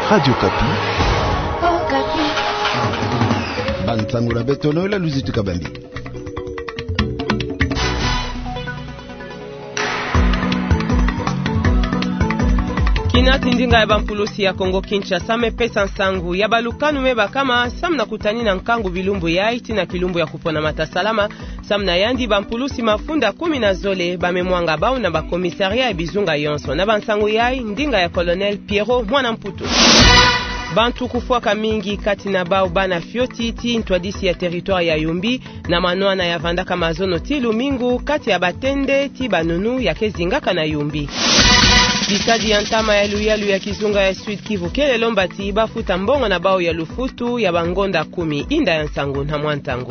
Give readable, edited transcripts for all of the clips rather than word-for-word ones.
Radio Kapi. Oh, Kapi. Bantangula betono la luzitu kabambi. Kinati ndinga ya bampulusi ya Kongo Kinshasa mepesa nsangu ya balukanu meba kama samna kutani na nkangu bilumbu ya iti na kilumbu ya kupona matasalama samna yandi bampulusi mafunda 10 na zole bamemwanga bao na bakomisaria ya bizunga yonso na bansangu yai ndinga ya Colonel Piero mwana mputu. Bantu kufuaka mingi kati na bao bana fioti ti ntwadisi ya territoire ya Yumbi na manoana ya vandaka mazono ti Lumingu kati ya batende ti banunu ya kezingaka na Yumbi. Bisadi ya ntama ya luyalu ya kizunga ya Sud Kivu kele lombati bafuta mbongo na bao ya lufutu ya bangonda 10 inda ya nsangu na mwantangu.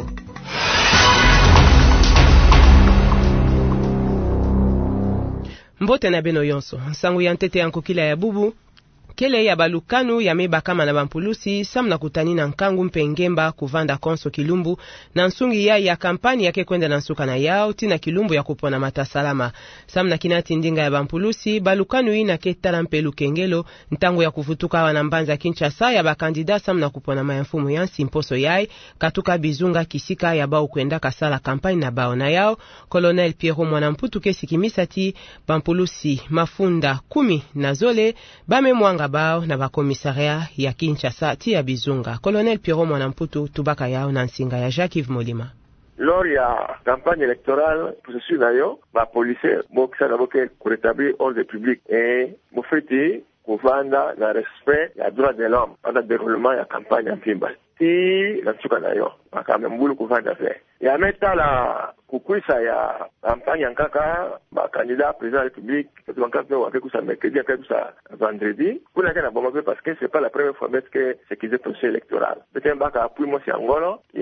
Mbote na beno yonso, nsangu ya ntete ya nkukila ya bubu kele ya balukanu ya meba kama na bampulusi samna kutani na nkangu mpengemba kuvanda konso kilumbu na nsungi ya kampani yake kwenda na nsuka na yao tina kilumbu ya kupona matasalama samna kinati ndinga ya bampulusi balukanu ina ketala mpelu kengelo ntangu ya kufutuka wana mbanza Kinshasa ya bakandida samna kupona mayamfumu yansi mposo yai katuka bizunga kisika ya bao kwenda kasala kampani na bao na yao Colonel Piero Mwanamputu kesi kimisati bampulusi mafunda 10 na zole bamemwanga bao na bakomisaria ya Kinshasa ti ya bizunga. Colonel Piero Mwanamputu tubaka yao na nsinga ya Jacques Molima. Lors ya campagne électorale, processus nayo, ba policier bokisa na boke pour rétablir ordre public et mofeti kuvanda na respect ya droit de l'homme pendant le déroulement ya campagne en Pimba. Si la tsuka nayo, makame mbulu kuvanda fe. Ya meta la kukwisa ya campagne nkaka ba candidat président de la République parce que on a fait ça mercredi après ça vendredi pour la gana bombe parce que c'est pas la première fois que c'est qu'ils est procès électoral peut-être baka appui moi c'est Angola il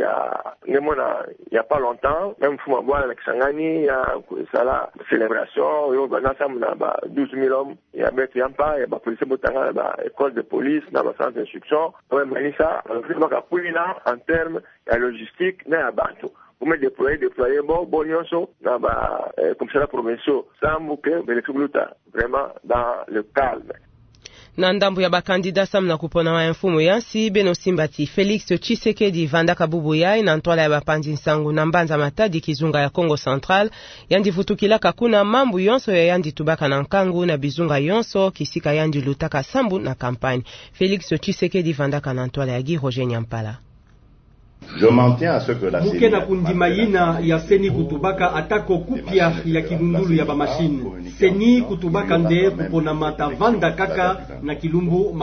y a pas longtemps même fuma boire avec Sangani il y a ça la célébration yo bana sam na ba 12000 hommes il y a mettre yampa il y a ba police botanga ba école de police na ba centre d'instruction ouais manisa on fait baka appui là en termes de logistique na bantu pour déployer bon yonso na ba comme ça la provinciaux ça mouke belekuluta vraiment dans le calme. Na ndambu ya bakandida samna kupona wa mfumu yansi beno simbati Felix Tshisekedi vandaka bubu yai na ntwala ya bapanzi nsangu na mbanza matadi kizunga ya Congo Central yandi futukila kakuna mambu yonso ya yandi tubaka na nkangu na bizunga yonso kisika yandi lutaka sambu na kampani. Felix Tshisekedi vandaka na ntwala ya Roger Nyampala. Je maintiens à ce que la Mukena kundima yina ya seni kutubaka atako kupia ya kilundulu ya bamashine. Seni kutubaka nde kupona mata vanda kaka na kilumbu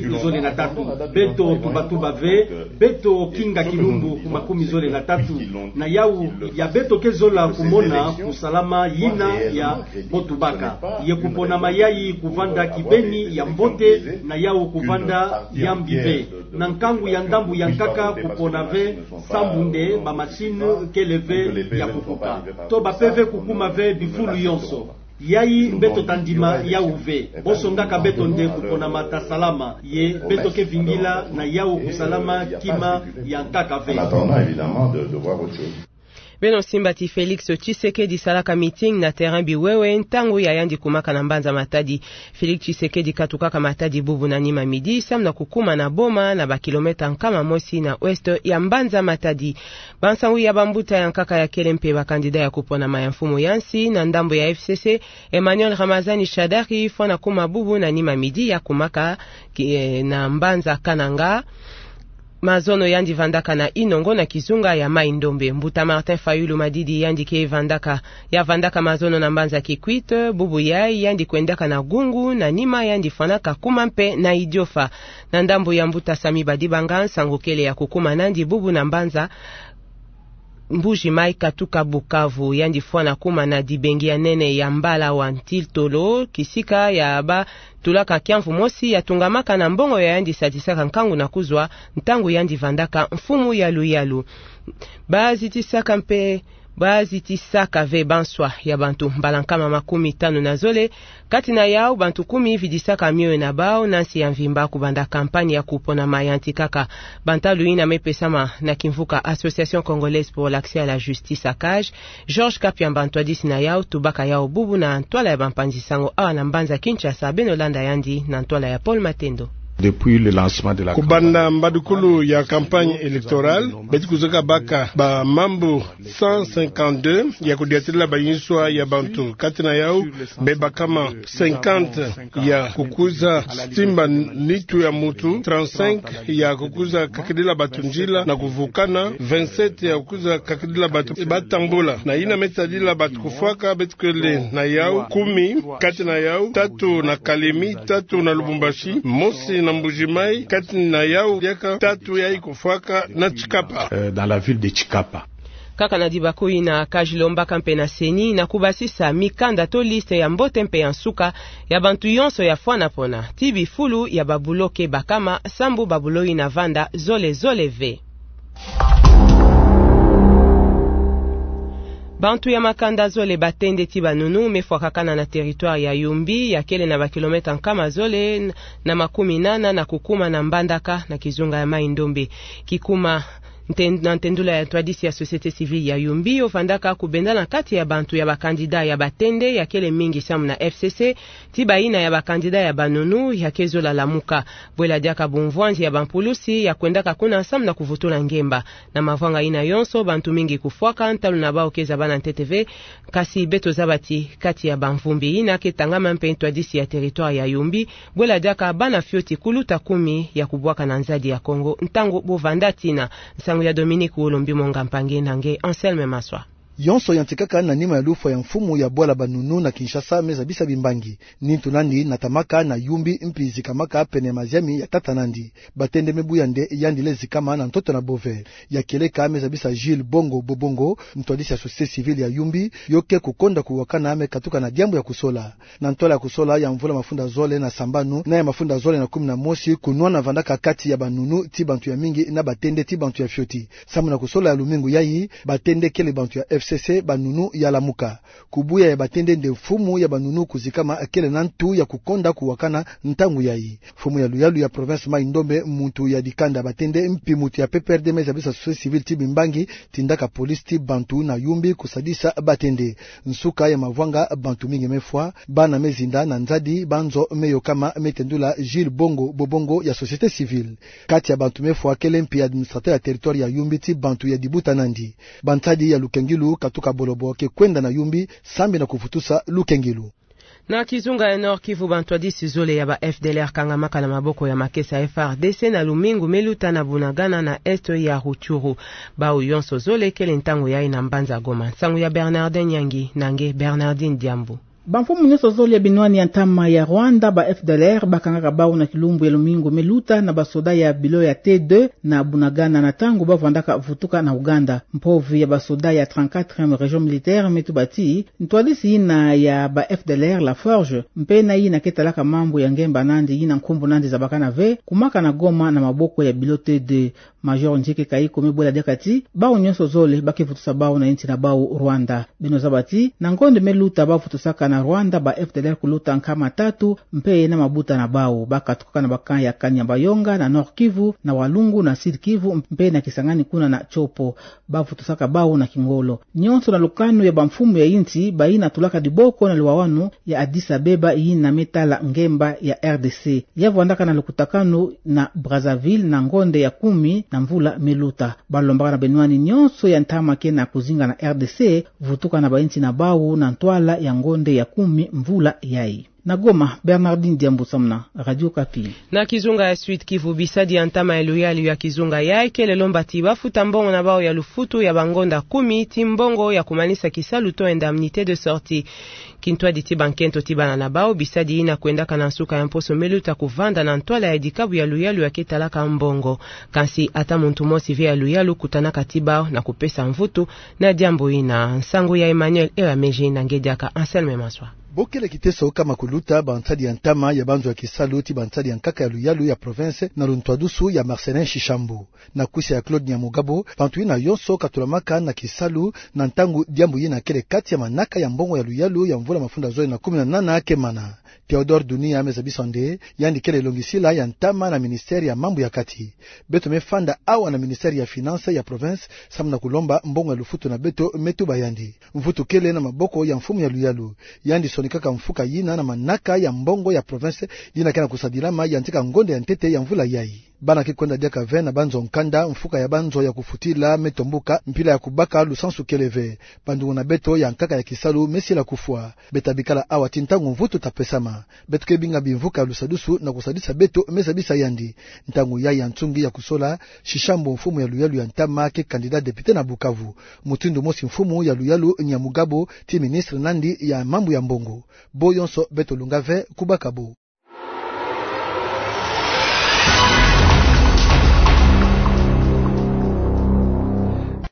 13. Beto tubatuba ve, beto kinga kilumbu 13. Na yau ya beto kezola kumona kusalama yina ya botubaka. Ye kupona mayai kuvanda kibeni ya mbote na yau kuvanda ya mbibe. Na nkangu ya ndambu ya nkaka kupona ve sambunde ba machine keleve ya kukuka to ba peve kukuma ve bifulu yonso yai beto tandima ya uve bosongaka beto nde kupona mata salama ye beto ke vingila na yao kusalama kima ya nkaka ve. Évidemment de voir autre chose. Beno simbati Felix Tshisekedi salaka meeting na terrain biwewe ntangu ya yandi kumaka na mbanza matadi. Felix Tshisekedi katukaka matadi bubu na nima midi samna kukuma na boma na bakilometa nkama mosi na west ya mbanza matadi. Bansangu ya bambuta ya nkaka ya kelempe bakandida ya kupona mayamfumu yansi na ndambo ya FCC Emmanuel Ramazani Shadari fona kuma bubu na nima midi ya kumaka na mbanza kananga mazono yandi vandaka na inongo na kizunga ya Maindombe. Mbuta Martin Fayulu Madidi yandi ke vandaka ya vandaka mazono na mbanza Kikwit bubu yai yandi kwendaka na gungu na nima yandi fanaka kumampe na idiofa na ndambo ya mbuta Sami Badibanga sangokele ya kukuma nandi bubu na mbanza Mbuji Mai katuka Bukavu yandi fwana kuma na dibengi ya nene ya mbala wa Ntiltolo kisika ya ba tulaka kiamfu mosi ya tungamaka na mbongo ya yandi satisaka nkangu na kuzwa ntangu yandi vandaka mfumu ya luyalu bazi tisaka ve banswa ya bantu mbalankama 15 na zole kati na yao bantu 10 vidisaka mioyo na bao nansi ya mvimba kubanda kampani ya kupona mayanti kaka bantalu ina mepesama na kimvuka Association Congolaise pour l'accès à la justice ACAJ Georges Kapiambantu adisi na yao tubaka yao bubu na ntwala ya bampanzi sango awa na mbanza Kinshasa Benolanda yandi na ntwala ya Paul Matendo. Depuis le lancement de la kubanda mbadukulu ya campagne électorale beti kuzoka baka ba mambo 152 ya kudiatila bayinswa ya bantu katina yao beba kama 50 ya kukuza stimba nitu ya mutu, 35 ya kukuza kakidila batu njila na kuvukana, 27 ya kukuza kakidila batu batambola na ina metadila batu kufaka beti kwele na yao 10 katina yao 3 na Kalemi, 3 na Lubumbashi, Mosi na Mbujimai, katina yao yaka 3 ya ikufaka na Chikapa dans la ville de Chikapa. Kaka na dibakui na kajilomba kampe na seni na kubasisa mikanda to liste ya mbote mpe ya nsuka ya bantu yonso ya fwana pona tibi fulu ya babuloke bakama sambu babuloi na vanda zole ve. Bantu ya makanda zole batende tiba nunu mefwakakana na territoire ya Yumbi ya kele na bakilometa nkama zole na makumi nana na kukuma na mbandaka na kizunga ya mai ndombe kikuma ntendula ya tradisi ya société civile ya Yumbi ofandaka kubendana kati ya bantu ya bakandida ya batende ya kele mingi samu na FCC tiba ina ya bakandida ya banunu ya kezo la lamuka bwela diaka bumvwanji ya bampulusi ya kwendaka kuna samu na kuvutula ngemba na mavwanga ina yonso bantu mingi kufwaka ntalu na bao keza bana NTTV kasi beto zabati kati ya banvumbi ina ketangama mpe tradisi ya territoire ya Yumbi bwela diaka bana fioti kuluta 10 ya kubwaka na nzadi ya Kongo ntango bovanda tina ya Dominique Olombi Monga Mpange nange Anselme Maswa. Yonso yantikaka na nima ya lufa ya mfumu ya bwala banunu na Kinshasa meza bisa bimbangi. Nintu nandi natamaka na Yumbi mpi zikamaka pene maziami ya tata nandi. Batende mebu yande yandile zikama na ntoto na bove. Ya keleka meza bisa Gilles Bongo Bobongo, mtuadisi ya société civile ya Yumbi, yoke kukonda kuwakana ame katuka na diambu ya kusola. Na ntola ya kusola ya mvula mafunda zole na sambanu, na ya mafunda zole na 11 kunua na vandaka kati ya banunu ti bantu ya mingi na batende ti bantu ya fioti. Samu na kusola ya lumingu yayi, batende kele bantu ya FCC banunu ya lamuka. Kubuya ya batende nde fumu ya banunu kuzikama akele nantu ya kukonda kuwakana ntangu yayi. Fumu ya luyalu ya province mai ndombe muntu ya dikanda batende mpi mutu ya PPRD meza bisa société civile tibi mbangi tindaka polisi ti bantu na Yumbi kusadisa batende. Nsuka ya mavwanga bantu mingi mefwa, bana mezinda na nzadi banzo meyo kama metendula Gilles Bongo Bobongo ya société civile. Kati ya bantu mefwa kele mpi administrateur ya territoire ya Yumbi ti bantu ya dibuta nandi. Bantadi ya Lukengilu katuka bolobo ke kwenda na Yumbi sambi na kufutusa Lukengilu. Na kizunga ya Nord Kivu bantwadisi zole ya ba FDLR kangamaka na maboko ya makesa FRDC na lumingu meluta na bunagana na esto ya Ruchuru. Bau yonso zole kele ntango ya ina mbanza Goma. Sangu ya Bernardin Nyangi nange Bernardine Diambu. Banfumu nyoso zoli ya binwani ya ntama ya Rwanda ba FDLR bakangaka bao na kilumbu ya lumingu meluta na basoda ya bilo ya T2 na bunagana na tangu bavandaka vutuka na Uganda. Mpovi ya basoda ya 34e région militaire metubati ntwadisi ina ya ba FDLR la Forge mpena ina ketalaka mambo ya ngemba nandi ina nkumbu nandi za bakana ve kumaka na Goma na maboko ya bilo T2. Major Njike Kaiko mebola dekati bao nyoso zole bakivutusa bao na inti na bao Rwanda. Bino zabati na ngonde meluta bavutusaka na Rwanda ba FDLR kuluta nkama 3 mpe na mabuta na bao bakatuka na bakanya ya Kanyabayonga na Nord Kivu na Walungu na Sud Kivu mpe na Kisangani kuna na Chopo bavutusaka bao na Kingolo. Nyonso na lukano ya bamfumu ya inti baina tulaka diboko na liwawanu ya Addis Abeba ina metala ngemba ya RDC. Yavwandaka na lukutakano na Brazzaville na ngonde ya 10 na mvula meluta. Balombaka na benwani nyonso ya ntama kena kuzinga na RDC vutuka na bainti na bao na ntwala ya ngonde ya 10 mvula yai. Na Goma, Bernardine Diambu Samna, Radio Kapi. Na kizunga ya Sud Kivu bisadi antama ya luyali ya kizunga ya kele lomba tiba futambongo na bao ya lufutu ya bangonda 10 timbongo ya kumanisa kisalu to indemnité de sortie. Kintwa diti bankento tibana na bao bisadi ina kwenda kana nsuka ya mposo meluta kuvanda na ntwala ya dikabu ya luyalu ya ketalaka mbongo. Kansi ata muntu mosi vya luyalu kutana katibao na kupesa mvutu na jambo ina. Nsangu ya Emmanuel Ewa Meji na ngediaka Anselme Maswa. Bokele kiteso kama kuluta bantadi ya ntama ya banzo ya kisalu ti bantadi ya nkaka ya luyalu ya province na luntwadusu ya Marcelin Shishambu. Na kusia ya Claude Nyamugabo, bantu ina yonso katulamaka na kisalu na ntangu diambu yina kele kati ya manaka ya mbongo ya luyalu ya mvula mafunda zoe na 18 ake mana. Theodore Dunia mezabisonde yandi kele longisila ya ntama na ministeri ya mambo ya kati. Beto mefanda awa na ministeri ya finance ya province samna kulomba mbongo ya lufutu na beto metu bayandi. Mfutu kele na maboko ya mfumu ya luyalu. Yandi ni kaka mfuka yina na manaka ya mbongo ya province yina kana kusadilama ya ntika ngonde ya ntete ya mvula yai bana kikwenda dia kave na banzo nkanda mfuka ya banzo ya kufutila metomboka mpila ya kubaka lusansu keleve bandu na beto ya nkaka ya kisalu mesi la kufua betabikala awa tintangu mvutu tapesama beto kebinga bimvuka lusadusu na kusadisa beto mesabisa yandi ntangu ya ntungi ya kusola shishambo mfumu ya luyalu ya ntama ke kandida depute na Bukavu mutundu mosi mfumu ya luyalu Nyamugabo ti ministre nandi ya mambo ya mbongo boyonso beto lungave kubakabo